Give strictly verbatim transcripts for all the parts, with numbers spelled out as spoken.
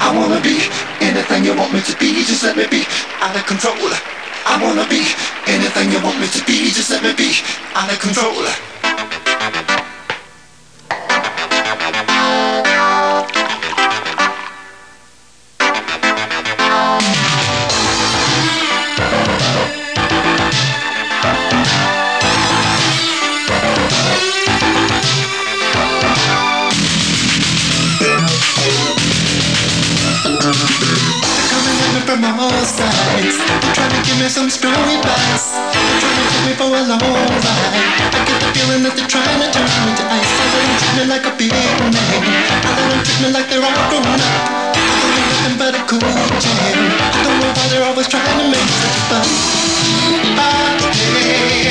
I wanna be anything you want me to be. Just let me be out of control. I wanna be anything you want me to be. Just let me be out of control. From all sides, they're trying to give me some strong advice. They're trying to take me for a long ride. I get the feeling that they're trying to turn me to ice. I let them treat me like a big man. I let them treat me like they're all grown up. I don't need nothing but a cool jam. I don't know why they're always trying to make such a fuss. But hey,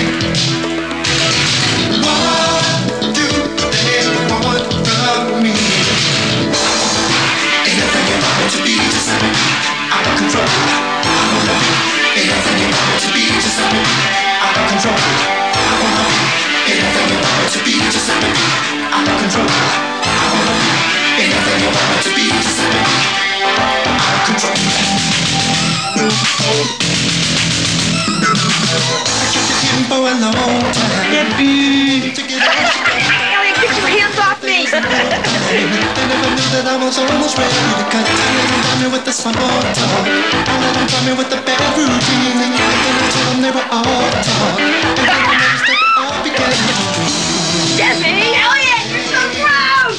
what do they want from me? Anything you want me to be, just let me be out of control. I wanna be anything you want me to be, just let me be out of control. I wanna be anything you want me to be, just let me be out of control. I wanna be anything you want me to be, just let me be out of control. I kept it hidden for a long time. Debbie, Elliot, get your hands off me! They never knew that I was almost ready to cut. I let them find me with the small talk. I let them find me with the bad routine. And then I told them they were all talk. And then I noticed that they all began to dream. Debbie! Elliot, you're so gross!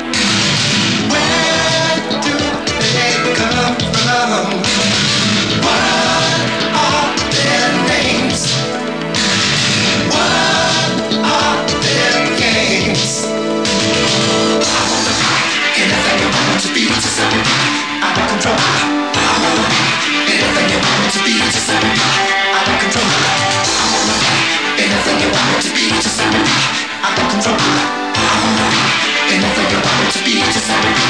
Where do they come from? What are their names? What are their games? Anything you want me to be, just let me be out of control. I wanna be anything you want me to be, just let me be out of control. I wanna be anything you want me to be, just let me be out of control. I wanna be anything you want me to be, just let me be